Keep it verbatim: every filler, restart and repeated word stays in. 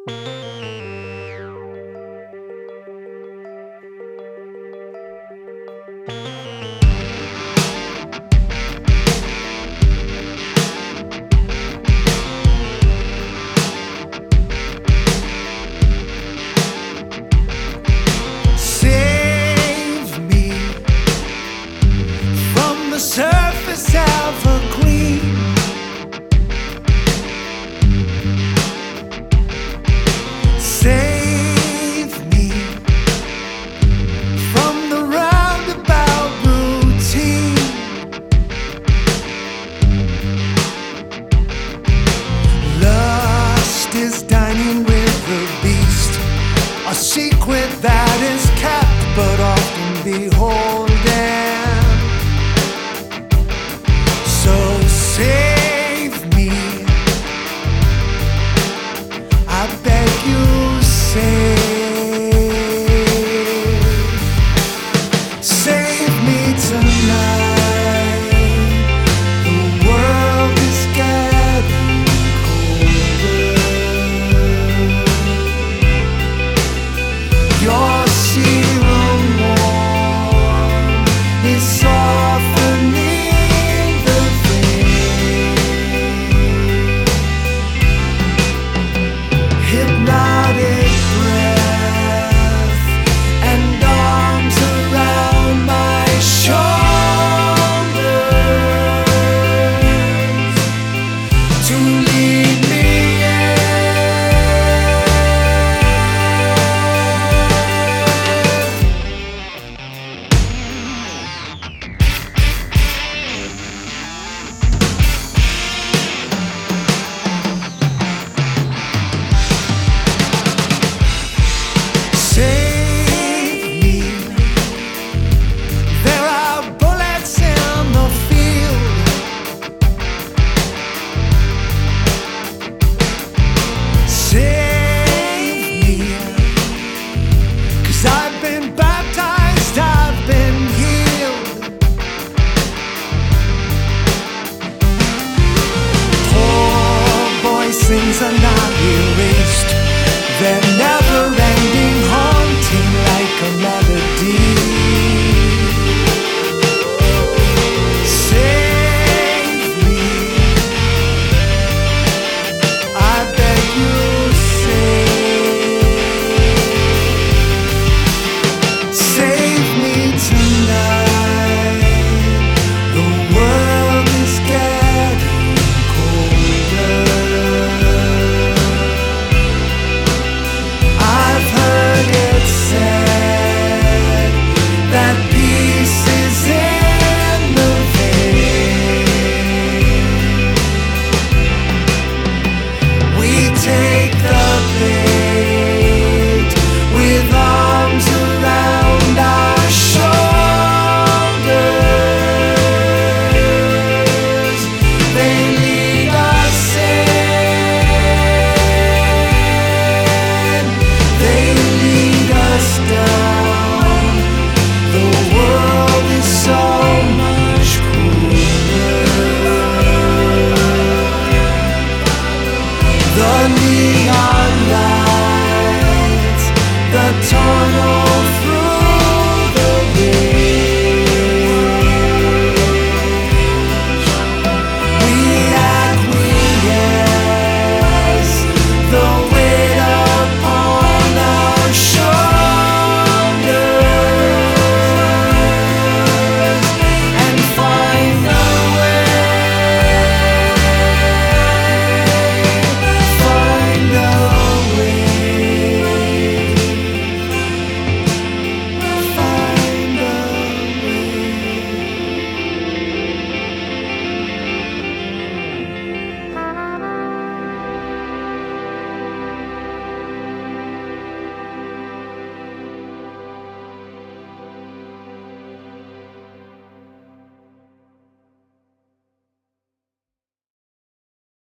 The surface evergreen, save me from the roundabout routine. Lust is dining with the beast, a secret that is kept but often beholden. So save me, I beg you, save, save me tonight. The world is getting colder. Your serum warm is softening. Hypnotic breath and arms around my shoulders to lead me sins are not erased. They're